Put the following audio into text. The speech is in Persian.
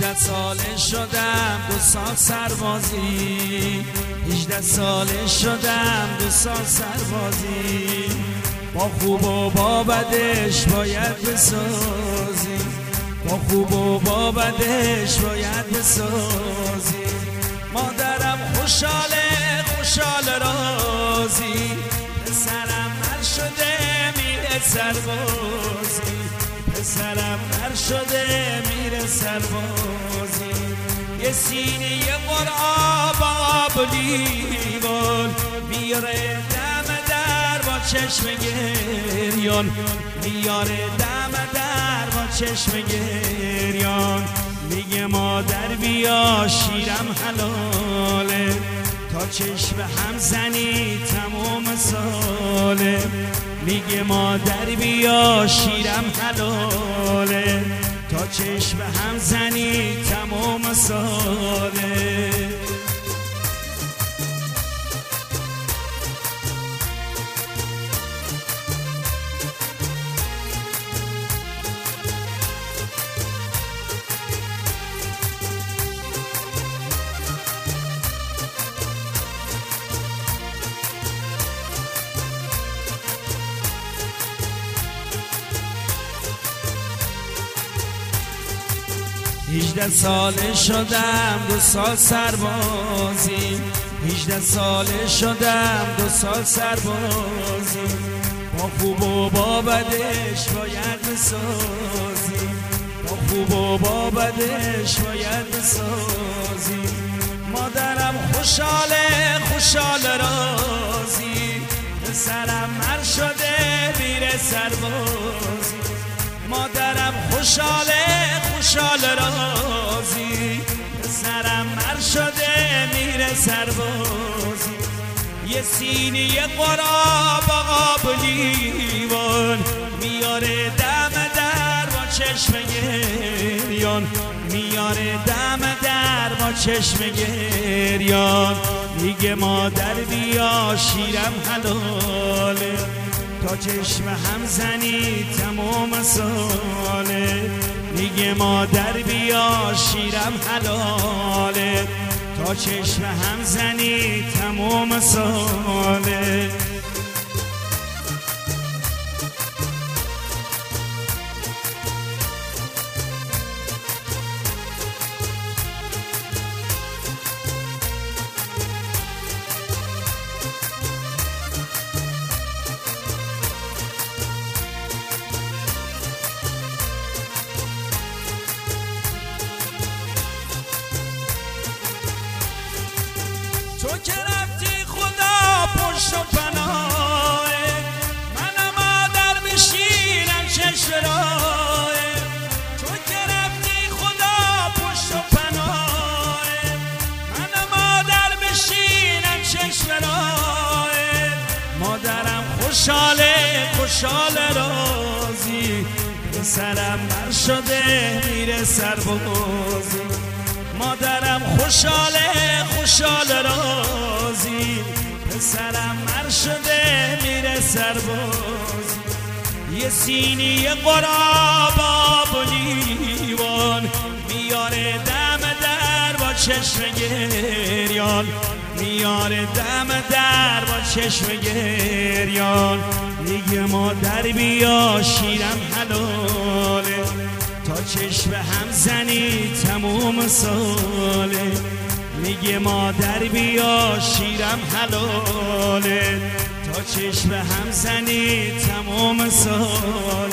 18 ساله شدم 2 سال سربازی 18 ساله شدم 2 سال سربازی با خوب و با بدش باید بسازی با خوب و با بدش باید بسازی مادرم خوشحاله خوشحال رازی پسرم مر شده میره سربازی پسرم مر شده میره سربازی یه سینه قرآب آب لیوان میاره دم در با چشم گریان میاره دم در با چشم گریان میگه مادر بیا شیرم حلاله تا چشم هم زنی تمام ساله میگه مادر بیا شیرم حلاله تا چشم هم زنی تمام ساله 18 ساله شدم 2 سال سربازی 18 ساله شدم 2 سال سربازی با خوب و با بدش باید بسازی با خوب و با بدش باید بسازی مادرم خوشحاله خوشحال رازی پسرم مر شده میره سربازی مادرم خوشحاله خوشحال رازی پسرم مر شده میره سربازی یه سینه قرآب آب لیوان میاره دم در با چشم گریان میاره دم در با چشم گریان میگه مادر بیا شیرم حلاله تا چشم هم زنی تمام ساله میگه مادر بیا شیرم حلاله تا چشم هم زنی تمام ساله تو که رفتی خدا پشت و پناهه منم مادر بشینم چشم راهه تو که رفتی خدا پشت و پناهه منم مادر بشینم چشم راهه مادرم خوشحاله خوشحال رازی پسرم مر شده میره سربازی مادرم خوشحاله خوشحال رازی پسرم مر شده میره سربازی یه سینی قرآب آب لیوان میاره دم در با چشم گریان میاره دم در با چشم گریان میگه مادر بیا شیرم حلاله تا چشم هم زنی تموم ساله میگه مادر بیا شیرم حلاله تا چشم هم زنی تموم ساله